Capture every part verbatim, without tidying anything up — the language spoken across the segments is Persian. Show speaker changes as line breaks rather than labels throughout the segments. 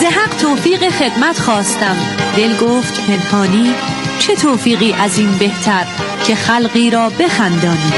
ز حق توفیق خدمت خواستم، دل گفت پنهانی چه توفیقی از این بهتر که خلقی را بخندانی.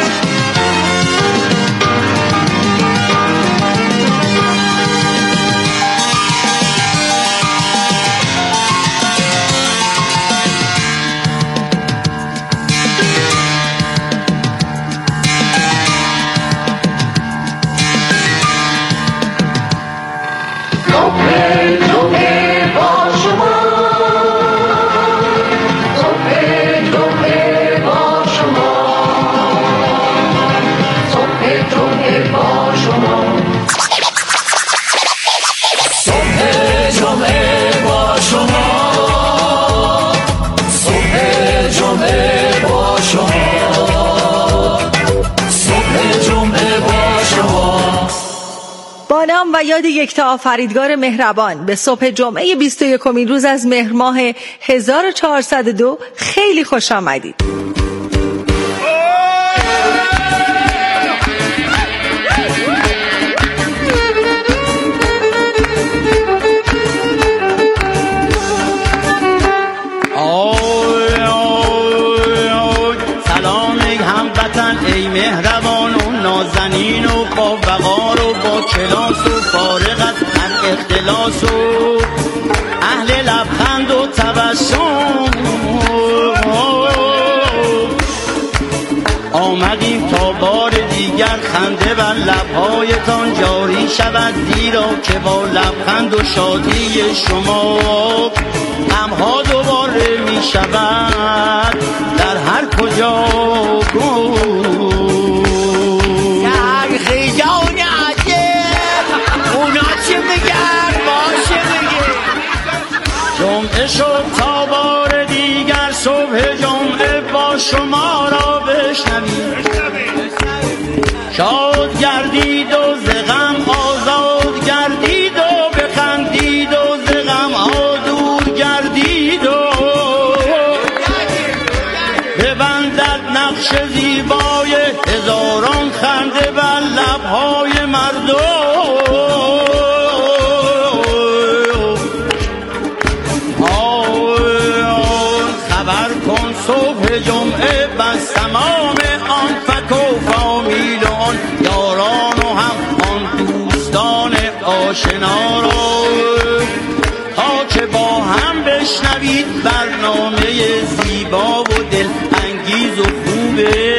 نام و یاد یکتا آفریدگار مهربان به صبح جمعه بیست و یکمین روز از مهر ماه هزار و چهارصد و دو خیلی خوش آمدید.
ای مهربان و نازنین و با وقار و با کلاس و فارغ از هر اختلاس و اهل لبخند و تبسم، آمدیم تا بار دیگر خنده بر لبهایتان جاری شود، زیرا که با لبخند و شادی شما غمها دوباره می شود در هر کجا.
خیجان عجب اونا چه بگرد باشه بگه.
جمعه شد تا بار دیگر صبح جمعه با شما را بشنوید، شاد گردید و ز غم آزاد گردید و بخندید و ز غم ها دور گردید و ببندد نقش زیبای هزاران خنده بر لبهای مردم. خبر کن صبح جمعه بس تمام آن فک و فامیل و آن یاران و هم آن دوستان آشنا را، تا که با هم بشنوید برنامه زیبا و دل انگیز و خوبه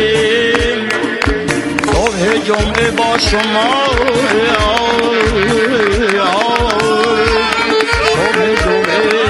صبح جمعه با شما. صبح جمعه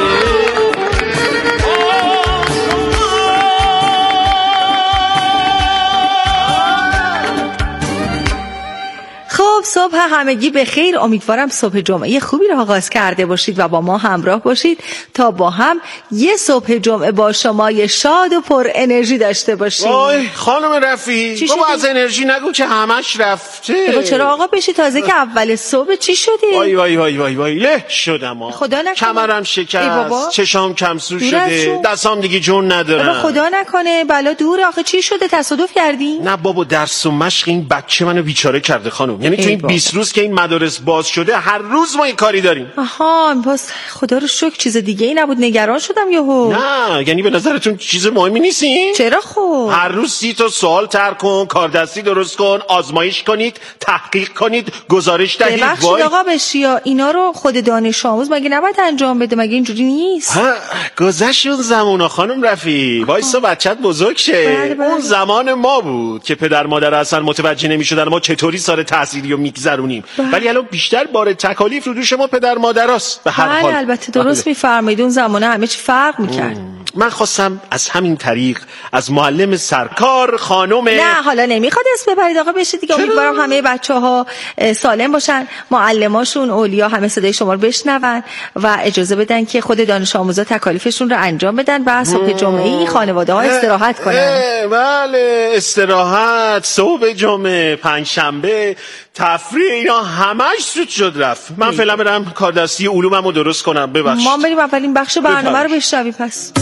صبح همگی به خیر. امیدوارم صبح جمعه خوبی رو آغاز کرده باشید و با ما همراه باشید تا با هم یه صبح جمعه با شما شاد و پر انرژی داشته باشیم.
وای خانم رفیع بابا از انرژی نگو که همش رفته.
بابا چرا آقا بشی تازه که اول صبح چی شده؟
وای وای وای وای وای له شدم.
خدا نکنه
کمرم شکست، چشام کمسو شده، دستام دیگه جون ندارم.
بابا خدا نکنه بلا دور. آخه چی شده؟ تصادف کردی؟
نه بابا درس و مشق این بچه منو بیچاره کرده خانم. یعنی تو این بیست روز که این مدارس باز شده هر روز ما این کاری داریم.
آها باز خدا رو شکر چیز دیگه ای نبود. نگران شدم یهو.
نه یعنی به نظرتون چیز مهمی نیستی؟
چرا خب؟
هر روز سی تا سوال طرح کن، کاردستی درست کن، آزمایش کنید، تحقیق کنید، گزارش دهید.
ببخشید آقا بشیا اینا رو خود دانش آموز مگه نباید انجام بده؟ مگه اینجوری نیست؟
گذشت اون زمونا خانم رفیع. وایسا بچت بزرگ شه. بله بله. اون زمان ما بود که پدر مادر اصلا متوجه نمیشدن ما چطوری سال تحصیلی رو میگذرونیم. ولی الان بیشتر بار تکالیف رو دوش ما پدر مادراست. به هر
بله
حال
البته درست میفرمایید. اون زمانه همه چی فرق میکرد.
من خواستم از همین طریق از معلم سرکار خانم.
نه حالا نمیخواد اسم ببرید آقا بشه دیگه. امیدوارم همه بچه‌ها سالم باشن، معلماشون، اولیا همه صدای شما رو بشنون و اجازه بدن که خود دانش آموزا تکالیفشون رو انجام بدن و صبح جمعه خانواده ها استراحت کنن.
بله استراحت، صبح جمعه، پنجشنبه، تفریح، اینا همش سود شد رفت. من فعلا برم کاردستی علوممو درست کنم. ببخشید
ما بریم اولین بخش برنامه رو بشنویم. پس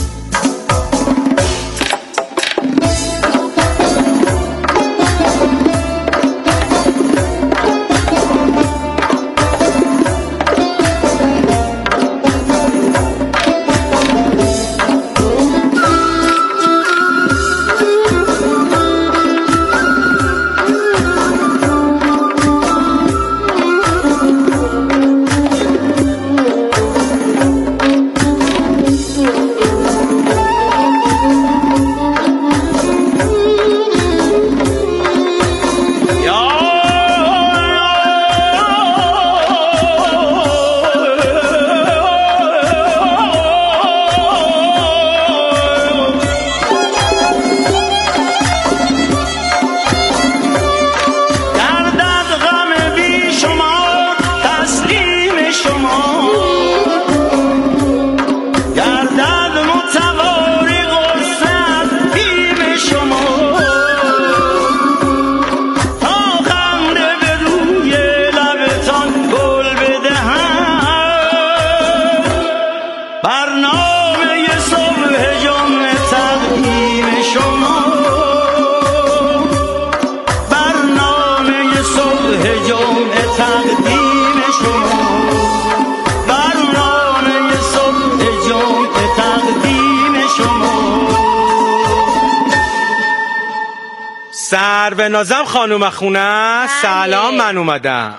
سرونازم خانوم خونه. سلام، من اومدم.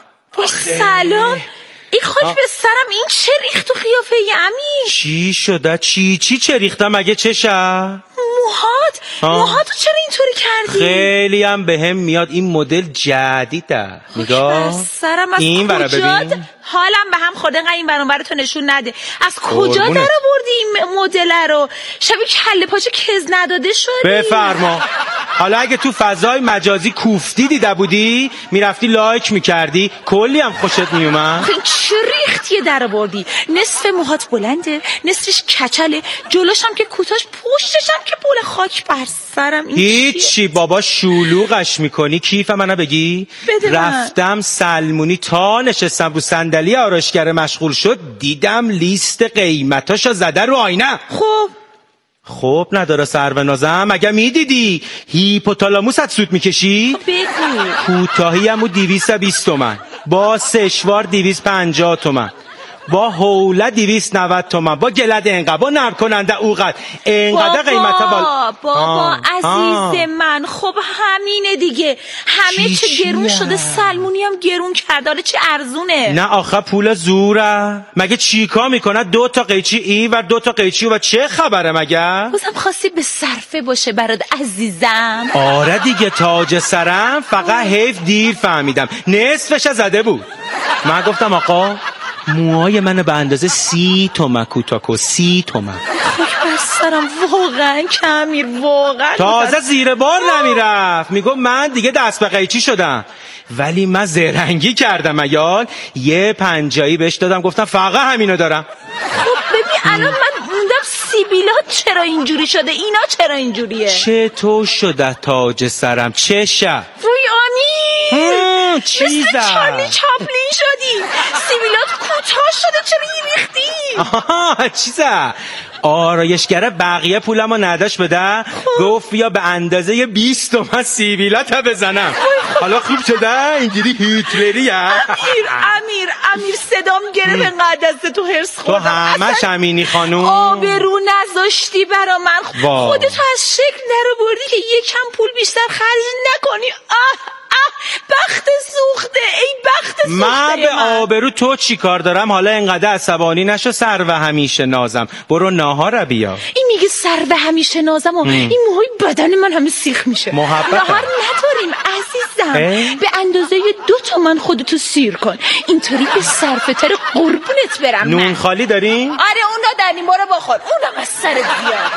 سلام. این خاک به سرم، این چه ریخت تو قیافه امیر؟
چی شده؟ چی چی چه ریختم؟ مگه چشه؟
موهات موهاتو چرا اینطوری کردی؟
خیلی هم به هم میاد، این مدل جدیده. نگاه
سرم، از
این
کجا
ببین.
حالم به هم خورده، انقدر این برون براتو نشون نده. از کجا در آوردی این مدل رو؟ شبیه کله پاچه کز نداده شدی.
بفرما. حالا اگه تو فضای مجازی کوفتی دیده بودی میرفتی لایک میکردی، کلی هم خوشت میومد.
چه ریختیه در آوردی؟ نصف موهات بلنده، نصفش کچله، جلوش هم که کوتاش، پشتش هم که بوله. خاک بر سرم.
هیچی بابا، شلوغش میکنی. کیف منو بگی؟ رفتم سلمونی تا نشستم رو صندلی آرایشگر مشغول شد، دیدم لیست قیمتاشو زده رو آینه.
خب
خب نداره سرونازم، مگه میدیدی هیپوتالاموست سود میکشی؟
بگو.
کوتاهی همو دویست و بیست تومن، با سشوار دویست و پنجاه تومن، با حوله دویست و نود تومن، با گلد انقدر، با نرم کننده اوقد انقدر قیمت بال.
بابا عزیز من، خب همینه دیگه. همه چه گرون شده، سلمونی هم گرون کرده، چه ارزونه.
نه آخه پول زوره. مگه چیکار میکنه؟ دو تا قیچی این و دو تا قیچی و چه خبره مگه؟
بازم خواستی به صرفه باشه برات عزیزم.
آره دیگه، تاج سرم. فقط حیف دیر فهمیدم، نصفش زده بود. من گفتم آقا موهای منو به اندازه سی تومن کوتاکو، سی تومن.
خاک بر سرم، واقعا کمیر، واقعا
تازه زیر بار نمیرفت. میگم من دیگه دست به قیچی شدم، ولی من زرنگی کردم ایال، یه پنجایی بهش دادم، گفتم فقط همینو دارم.
خب ببین الان من موندم سیبیلات چرا اینجوری شده، اینا چرا اینجوریه؟
چطور شده تاج سرم؟ چه شب
روی آمین
چیزه
مثل چارلی چاپلین شدی، سیبیلات کوتاه شده، چرا این ریختی؟
آها چیزه آرایشگره بقیه پولمو نداشت بده، گفت بیا به اندازه بیست تومن سیبیلات بزنم. حالا خوب شده اینجوری هیتلریه.
امیر امیر امیر صدام گرفت، انقدر دست تو هرس خوردم.
تو همش همینی خانوم،
آبرو نذاشتی برا من. خودتو از شکل در آوردی که یکم پول بیشتر خرج نکنی. آه بخت سوخته، ای بخت سوخته.
من به آبرو تو چی کار دارم؟ حالا انقدر عصبانی نشو، سر و همیشه نازم. برو ناهار بیا.
این میگه سر و همیشه نازم و این موهای بدن من همه سیخ میشه.
محبت
ناهار نداریم عزیزم. به اندازه دو تومن خودتو سیر کن، اینطوری به صرفتر قربونت برم.
نون
من
خالی داریم؟
آره اونا داریم، برو بخور، اونم از سر زیاد.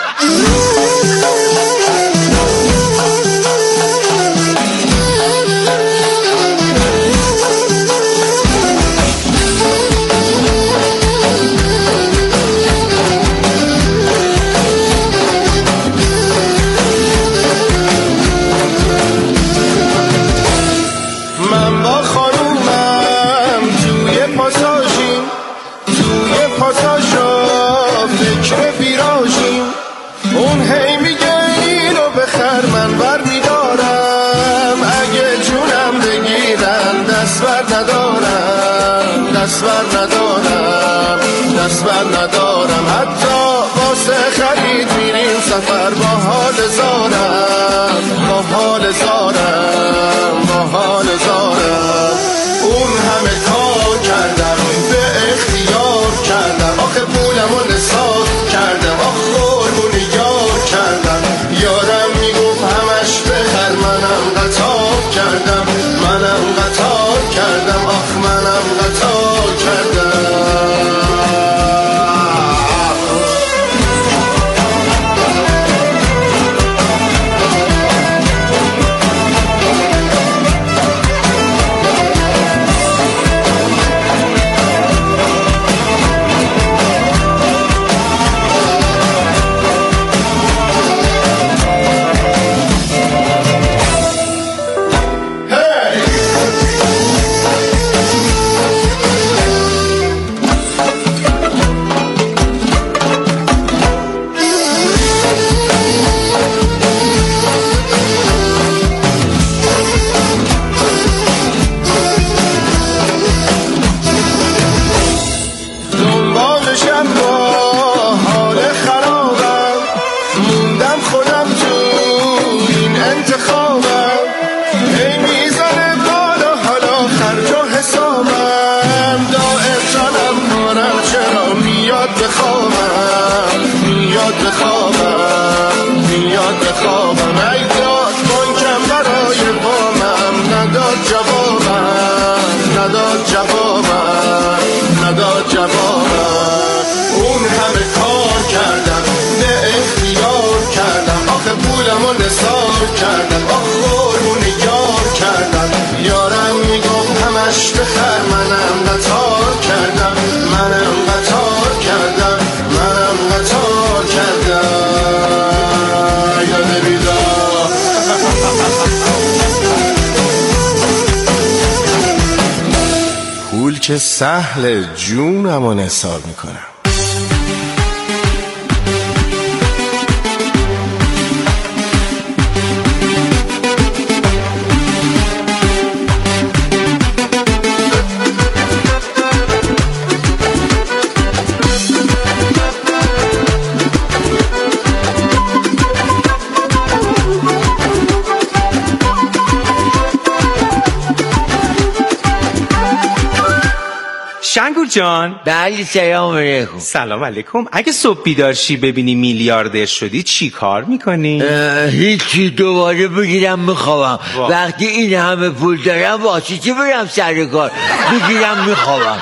دستور ندارم دستور ندارم، حتی واسه خرید میریم سفر، با حال زارم با حال زارم با حال زارم. اون همه کار کردم، به اختیار کردم، آخه پولم و نصاب کردم، آخه قربون یار کردم. یارم میگفت همش بخر، منم قطار کردم، منم قطار کردم، آخ منم قطار کردم. میاد بخوابم میاد بخوابم میاد بخوابم ای داد بانکم برای وامم نداد جوابم نداد جوابم نداد جوابم اون همه کار کردم نه اختیار کردم آخه پولمو نثار کردم آخه قربون یار کردم یارم میگم همش بخر منم قطار کردم منم قطار کردم منم قطار کردم یاد بیدار پول که سهل جونمو نثار میکنم
شنگور جان.
بله سلام علیکم.
سلام علیکم. اگه صبح بیدار شی ببینی میلیاردر شدی چی کار میکنی؟
هیچی، دوباره بگیرم میخوابم. وقتی این همه پول دارم واسه چی برم سر کار؟ بگیرم میخوابم.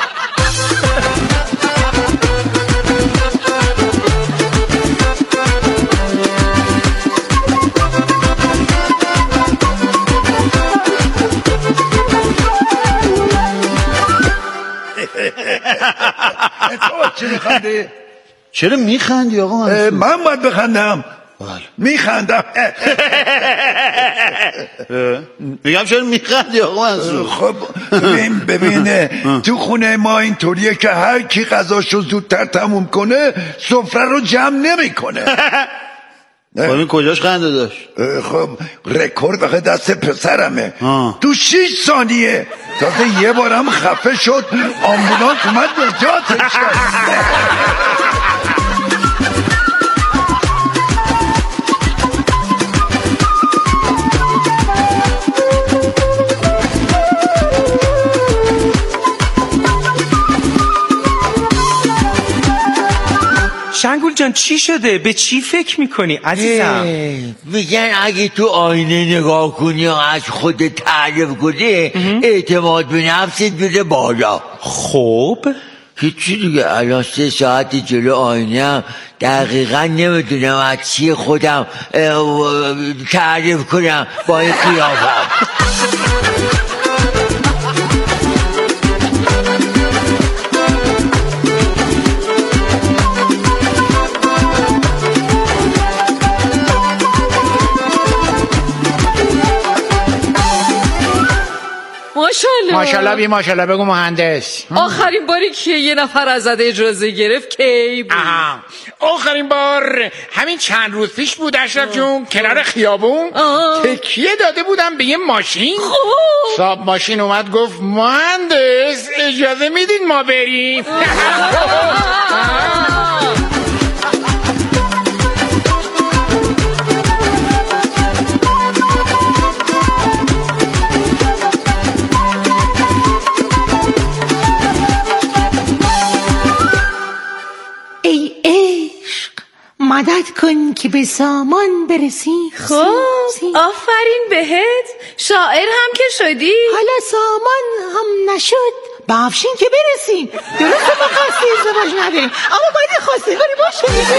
چرا میخندی؟
چرا میخندی آقا منصور؟
من باید بخندم. میخندم.
میگم چرا میخندی آقا منصور؟
خب ببین ببین تو خونه ما اینطوریه که هر کی غذاشو زودتر تموم کنه سفره رو جمع نمیکنه.
خب این کجاش خنده داشت؟
خب رکورد آخه دست پسرمه. تو شیش ثانیه تازه یه بارم خفه شد آمبولانس اومد نجاتش کرد.
شنگول جان چی شده؟ به چی فکر میکنی عزیزم؟
میگن اگه تو آینه نگاه کنی و از خودت تعریف کنی اعتماد به نفست بیره بالا.
خب
هیچی دیگه، الان سه ساعت جلو آینه هم دقیقا نمیدونم از چی خودم تعریف کنم با این قیافم.
ماشاءالله
ماشاءالله بی ماشاءالله بگو مهندس.
آخرین باری که یه نفر ازت اجازه گرفت کی بود؟
آها. آخرین بار همین چند روز پیش بود اشرف جون، کنار خیابون تکیه داده بودم به یه ماشین. صاحب ماشین اومد گفت مهندس اجازه میدین ما بریم؟
مدد کن که به سامان برسیم.
خب آفرین بهت، شاعر هم که شدی.
حالا سامان هم نشد به افشین که برسیم. درسته ما قصد ازدواج نداریم اما باید خواستگاری باشه.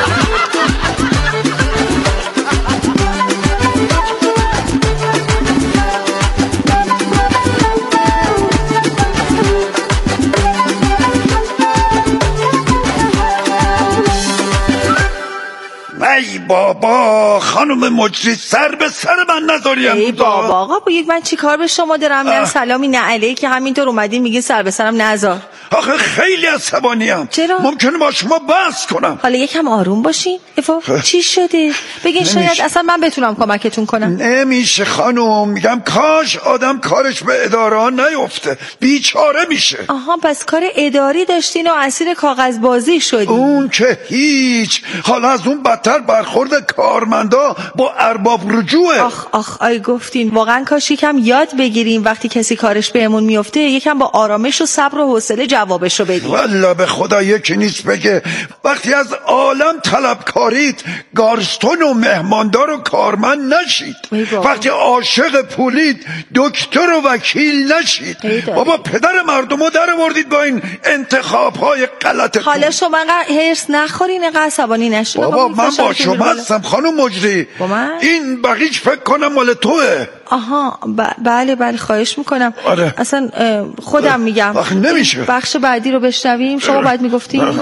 ای بابا خانم مجری سر به سر من نذاریم.
ای بابا آقا بگید من چی کار به شما دارم؟ نه سلامی نه علیه که همینطور اومدین میگین سر به سرم نذار.
آخه خیلی عصبانیم.
چرا؟
ممکنه با شما بحث کنم.
حالا یکم آروم باشین. افا چی شده؟ بگین شاید اصلا من بتونم کمکتون کنم.
نمیشه خانم، میگم کاش آدم کارش به اداره نیفته، بیچاره میشه.
آها پس کار اداری داشتین و اسیر کاغذبازی شدین.
اون که هیچ، حالا از اون بدتر برخورد برخورد کارمندا با ارباب رجوعه.
آخ آخ آی گفتین واقعا کاش یکم یاد بگیریم وقتی کسی کارش بهمون میفته یکم با آرامش و صبر و حوصله جوابش رو بدیم.
والله به خدا یکی نیست بگه وقتی از عالم طلبکارید گارستون و مهماندار و کارمند نشید، وقتی عاشق پولید دکتر و وکیل نشید. بابا پدر مردمو در آوردید با این انتخاب‌های غلط.
حالا شما انقدر هرس نخورین، انقدر عصبانی نشین.
بابا من با شما هستم خانم مجری. این بقیش فکر کنم مال توه.
آها ب- بله بله خواهش میکنم.
آره.
اصلا خودم میگم
آخه نمیشه.
بخش بعدی رو بشنویم. شما باید میگفتیم.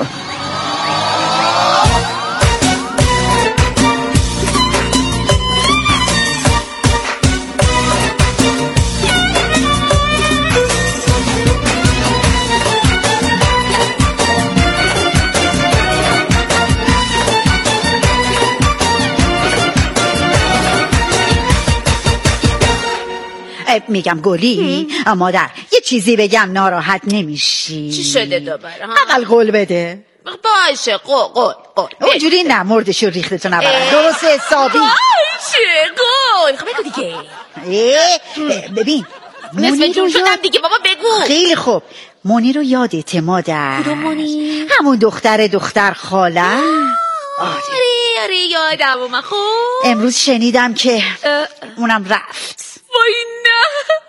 میگم گلی مادر یه چیزی بگم ناراحت نمیشی؟
چی شده دوباره؟
اقل قول بده.
باشه قول قول قول
اونجوری نه مردشو ریختتو نبرم درست حسابی.
باشه قول خب بگو دیگه.
اه ببین
نصف جون شدم دیگه بابا بگو.
خیلی خوب مونی رو یادته مادر؟
کدوم مونی؟
همون دختر دختر خاله.
آره آره یادم اومد. خب
امروز شنیدم که اونم رفت.
وای نه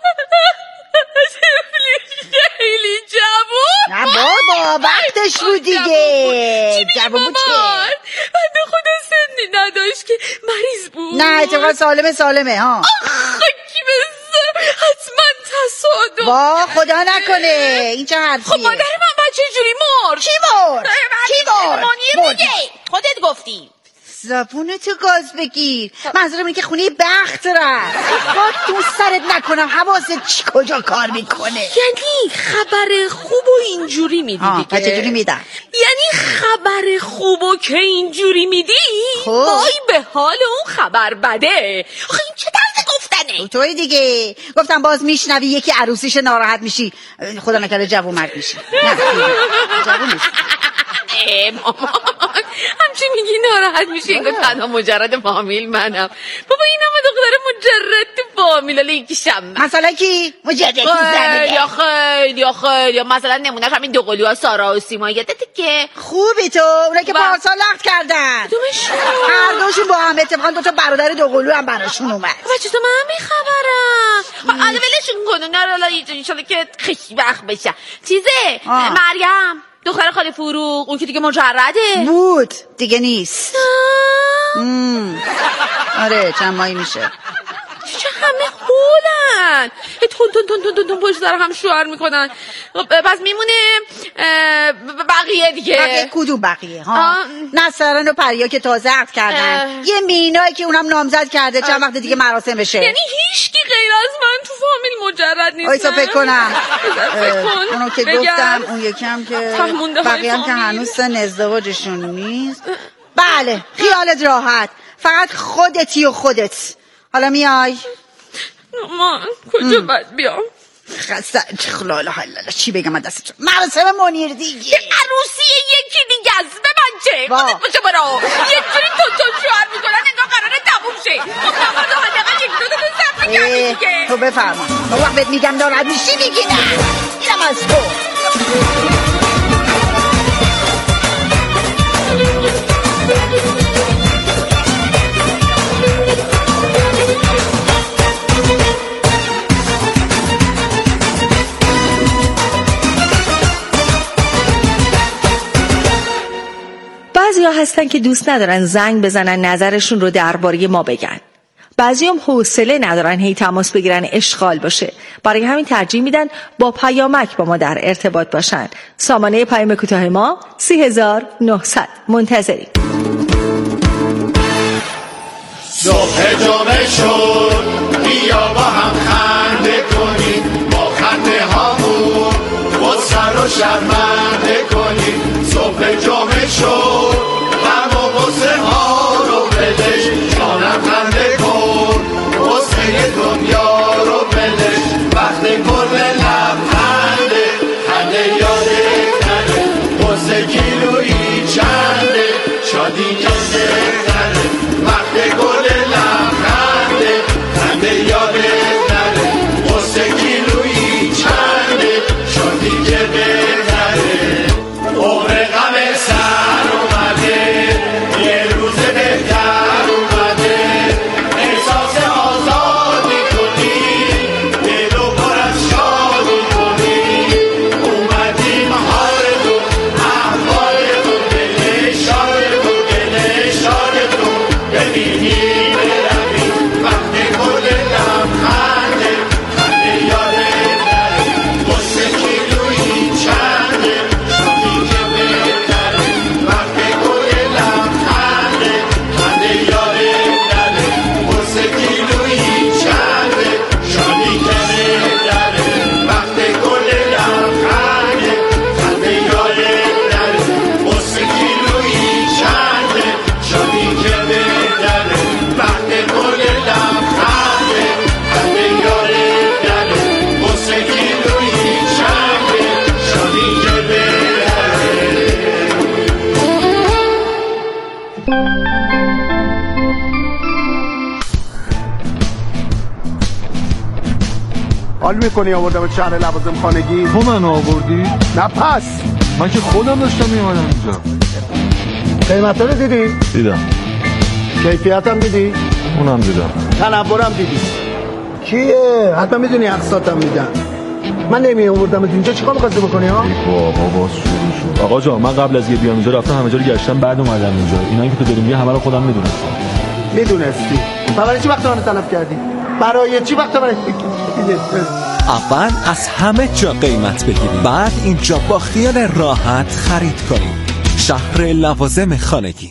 خیلی جوون.
نه بابا وقتش بود دیگه.
جوون بود چه؟ بنده خدا سنی نداشت که مریض بود.
نه اتفاقا سالمه سالمه ها.
آخ کی بزن حتما تصادف.
وا خدا نکنه این چه حرفیه؟
خب مادر من بچه جوری مرد.
کی مرد؟ کی مرد؟
مانیه دیگه خودت گفتی.
زبونتو گاز بگیر. منظورم اینه که خونه بخت رفت. با دوست سرت نکنم حواست چی کجا کار میکنه.
یعنی خبر خوب و اینجوری میدی دیگه.
چه جوری میدن؟
یعنی خبر خوب و که اینجوری میدی وای به حال اون خبر بده. آخه این چه طرز گفتنه؟
توی دیگه گفتم باز میشنوی یکی عروسیش ناراحت میشی خدا نکنه جوون مرد میشی. نه جوون میشی.
ای مامان همچی میگی ناراحت میشی انگار تنها مجرد فامیل منم. بابا این همه دختر مجرد تو فامیل حالا یکی شم
مثلا کی؟ مجرد کی زنه
یا خیلی یا خیلی یا مثلا نمونهش همین دوقلو ها سارا و سیما یادته که
خوبی تو اونا که پارسال لخت کردن.
دومشون
هر دوشون با هم اتفاقا دوتا برادر دوقلو هم براشون اومد.
بچه تو من میخبرم. حالا ولشون کن اونا رو حالا اینجوری که خیلی وقت بشه. چیزه مریم دختر خاله فروغ اون که دیگه مجرده
بود دیگه نیست. آره چند ماهی میشه.
چه همه خولن تون تون تون تون تون پشت سر هم شوهر میکنن. پس میمونه بقیه دیگه.
بقیه کدوم بقیه ها؟ نصران و پریا که تازه عقد کردن. یه مینایی که اونم نامزد کرده چند وقت دیگه مراسم بشه.
یعنی هیچکی غیر از من تو فامیل مجرد نیست.
وایسا فکر کنم. اونو که گفتم اون یکی هم که بقیه هم که هنوز سن ازدواجشون نیست. بله خیالت راحت فقط خودتی و خودت. حالا میای؟
من کجا باید بیام؟
خسته خلاله حلاله چی بگم دستتون مراسم منیر دیگه
عروسی یکی دیگه است به من چه خودت باشه برا یه جوری تو تو شوهر میکنن انگار قراره تموم شه. خب نمازو حداقل یک دو تا صبر کردی دیگه.
تو بفرما اون وقت بهت میگم ناراحت میشی میگی نه اینم از تو.
بعضی ها هستن که دوست ندارن زنگ بزنن نظرشون رو درباره ما بگن. بعضی هم حوصله ندارن هی تماس بگیرن اشغال باشه. برای همین ترجیح میدن با پیامک با ما در ارتباط باشن. سامانه پیام کوتاه ما سی هزار و نهصد. منتظریم.
صبح جمعه شد بیا با هم خنده کنیم با خنده هامون با سر و شرمنده کنیم. صبح جمعه شد غم و غصه ها رو بدش جانم خنده کن غصه دنیا رو بدش وقت کل لبخنده خنده یادت نره غصه کیلویی چنده شادی یادت نره
حال میکنی آوردم شهر لوازم خانگی؟
تو منو آوردی؟
نه پس
من که خودم داشتم میومدم اینجا.
قیمت رو دیدی؟
دیدم.
کیفیت هم دیدی؟
اونم دیدم.
تنورم دیدی؟ کیه؟ حتما میدونی اقساطم میدن. من نمی آوردم اینجا چیکار می‌خواستی بکنی ها؟
بابا باز شروع شد. آقا جان من قبل از یه بیام اینجا رفتم همه جا رو گشتم بعد اومدم اینجا. اینایی که تو داری میگی همه رو خودم میدونستم.
میدونستی؟ برای چی وقت من طلب کردی؟ برای چی وقت من
اول از همه جا قیمت بگیرید، بعد اینجا با خیال راحت خرید کنید. شهر لوازم خانگی.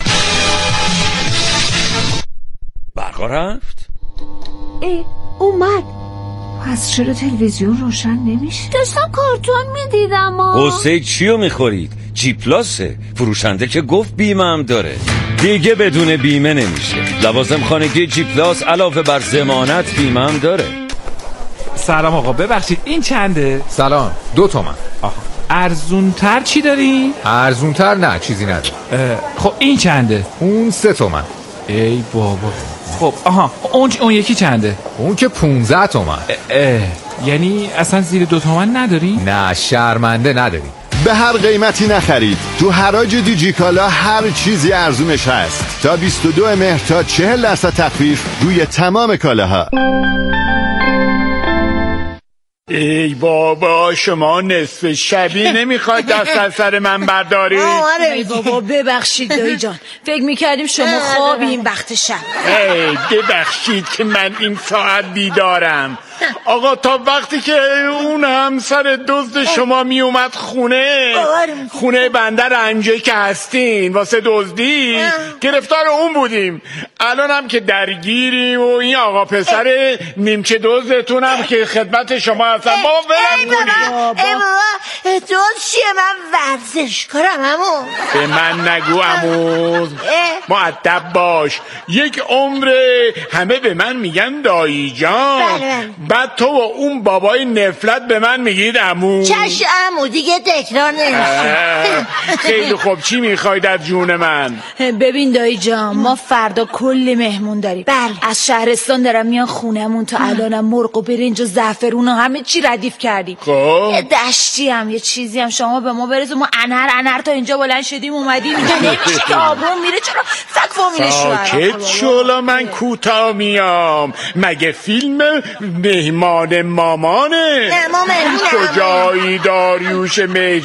برقا رفت؟
ای اومد. پس چرا تلویزیون روشن نمیشه؟
داشتم کارتون میدیدم و
قصه چیو میخورید؟ جی پلاسه. فروشنده که گفت بیمه هم داره. دیگه بدون بیمه نمیشه. لوازم خانگی جی پلاس علاوه بر ضمانت بیمه هم داره.
سلام آقا، ببخشید این چنده؟
سلام، دو تومن.
آها. ارزونتر چی داری؟
ارزونتر نه، چیزی نداری.
خب این چنده؟
اون سه تومن.
ای بابا. خب آها اون اون یکی چنده؟
اون که پونزده تومن.
یعنی اصلا زیر دو تومن نداری؟
نه شرمنده نداری.
به هر قیمتی نخرید. تو حراج دیجیکالا هر چیزی ارزونش هست. تا بیست و دو مهر تا چهل درصد تخفیف روی تمام کالاها.
ای بابا شما نصف شبی نمیخواید دست از سر من بردارید؟
ای بابا ببخشید دایی جان، فکر میکردیم شما خوابی این وقت شب.
ای ببخشید که من این ساعت بیدارم. آقا تا وقتی که اون همسر دزد شما می اومد خونه خونه بنده رنجه که هستین واسه دزدی گرفتار اون بودیم. الان هم که درگیریم و این آقا پسر نیمچه دزدتون هم که خدمت شما هستن. بابا برم کنی.
ای بابا دزد چیه؟ من ورزش کنم همون.
به من نگو عمو، مؤدب باش. یک عمر همه به من میگن دایی جان، بعد تو و اون بابای نفلت به من میگید عمو.
چش عمو دیگه تکرار نمیشه.
خیلی خوب، چی میخواید از جون من؟
ببین دایی جان، ما فردا کلی مهمون داریم. بله. از شهرستان دارم میان خونمون، تا الانم مرغ و برنج و زعفرون و همه چی ردیف کردیم.
خب
یه دشتی هم یه چیزی هم شما به ما برسون. ما انر انر تا اینجا بلند شدیم اومدیم اینجا. نمیشه که آبرون میره. چرا سگ فامیلش رو
ساکت شولا، من کوتاه میام. مگه فیلم مهمان مامانه؟
نه ما مهمونم.
کجایی داریوش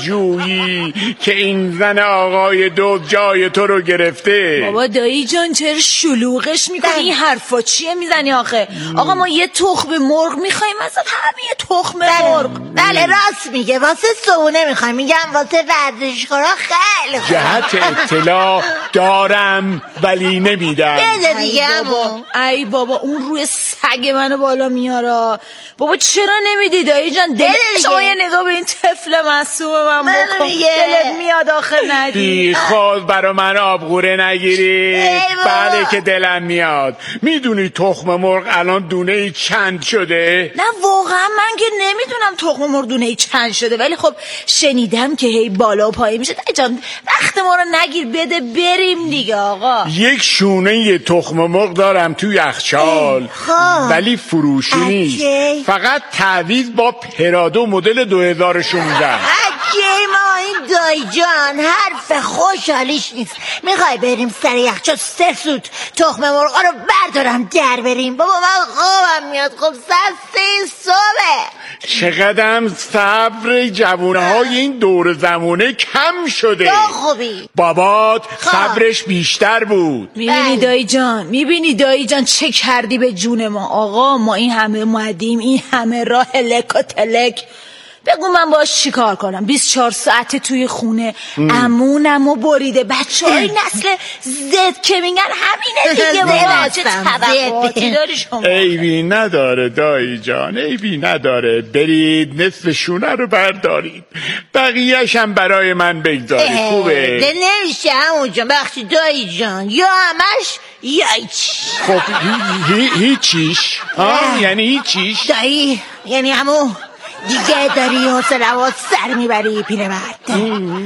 مهجویی که این زن آقای دو جای تو رو گرفته؟
بابا دایی جان چرا شلوغش میکنی؟ این حرفا چیه میزنی آخه؟ آقا ما یه تخم مرغ میخوایم، مثلا همین یه تخم مرغ. بله راست میگه، واسه صبونه میخوایم. میگم واسه ورزشکارا خیلی خوب.
جهت اطلاع دارم ولی نمیدم.
بده دیگه عمو. ای بابا اون روی سگ منو بالا میاره. بابا چرا نمیدی دایی جان؟ دل شما یه نگاه به این طفل معصوم من بکن. دلت میاد آخه ندی.
بی خود برا من آبغوره نگیری. بله که دلم میاد. میدونی تخم مرغ الان دونه ای چند شده؟
نه واقعا من که نمیدونم تخم مرغ دونه ای چند شده، ولی خب شنیدم که هی بالا و پایین میشه. دایی جان وقت ما رو نگیر، بده بریم دیگه آقا.
یک شونه یه تخم مرغ دارم توی یخچال ولی فروشی نیست، فقط تعویض با پرادو مدل دو هزار و شانزده.
اگه ما این دایی جان حرف خوشحالیش نیست. میخوای بریم سر یخچال سه سوت تخم مرغا رو بردارم در بریم؟ بابا من خوابم میاد. خب ساعت سه صبح.
چقدرم صبر جوونه های این دور زمونه کم شده.
خوبی
بابات صبرش بیشتر بود.
میبینی دایی جان، میبینی دایی جان چه کردی به جون ما؟ آقا ما این همه اومدیم، این همه راه لک و تلک. بگو من باش چی کار کنم؟ بیست و چهار ساعت توی خونه امونمو بریده. بچه های نسل زد که میگن همینه دیگه. بابا چه طبقاتی داری شما؟
عیبی نداره دایی جان، عیبی نداره. برید نصف شونه رو بردارید، بقیهش هم برای من بگذارید. خوبه؟
ده نمیشه همون جان. بخشی دایی جان، یا همش یا هیچ.
خب هیچیش؟ یعنی هیچیش؟
دایی یعنی همون دیگه داری حوصله و سر میبری پیرمرد. ای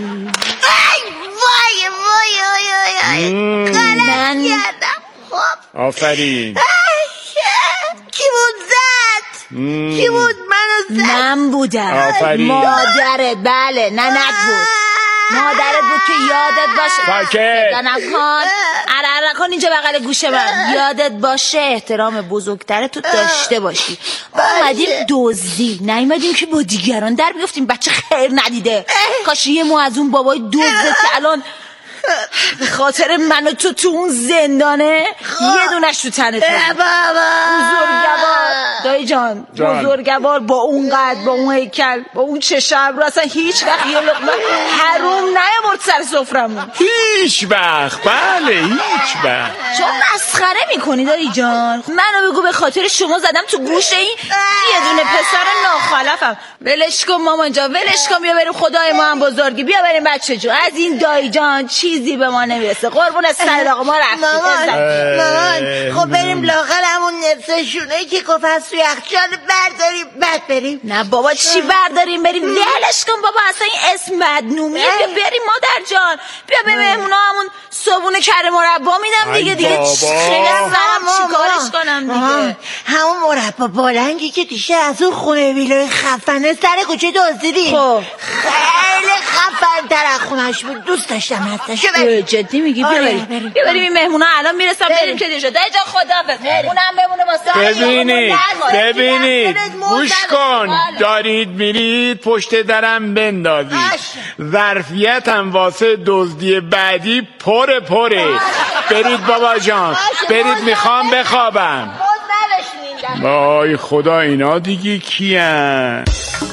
وای وای وای وای غلط کردم. خب
آفرین.
کی بود زد؟ کی بود منو من بودم.
آفرین.
مادرت. بله ننت بود. مادرت بود که یادت باشه.
فاکه
نکن اره نکن اینجا بغل گوش من. یادت باشه احترام بزرگترت تو داشته باشی. ما اومدیم دزدی، نیومدیم که با دیگران در بیفتیم. بچه خیر ندیده. کاش یه مو از اون بابای دزده که الان به خاطر من و تو تو اون زندانه یه دونش تو تنت بزرگوار. دایی جان, جان. بزرگوار با اون قد، با اون هیکل، با اون چشم ابرو اصلا هیچ وقت یه لقمه حروم نیاورد سر سفرمون.
هیچ وقت. بله هیچ وقت.
چون مسخره میکنی دایی جان. منو بگو به خاطر شما زدم تو گوش این یه دونه پسر ناخلفم. ولش کن مامان جان، ولش کن. بیا بریم خدای ما هم بزرگی. بیا بریم بچه جون. از این دایی جان چیزی به ما نمیرسه. قربون سر آقا ما رفتیم.
مامان مامان خب بریم لاغر همون نصف شونه که گفت از توی یخچال برداریم بعد بریم.
نه بابا چی برداریم بریم؟ ولش کن بابا اصلا این اسم بدنومیه. بیا بریم مادر جان. بیا به مهمونا همون صابون کره مربا میدم دیگه. دیگه خیلی سرم چیکارش کنم دیگه.
همون مربا بالنگی که دیشه از اون خونه ویلای خفنه سر کوچه دزدیدی.
خب
خیلی خفن تر از خونش بود. دوست داشتم هستش.
جدی میگی؟ بیا بریم. بیا بریم این مهمونا الان میرسم. بریم که دیگه دای جان خداحافظ. اونم بمونه واسه.
ببینید ببینید گوش کن. دارید میرید پشت درم بندازید. ظرفیتم واسه دزدی بعدی پر پره. برید بابا جان برید میخوام بخوابم. وای خدا اینا دیگه کیان؟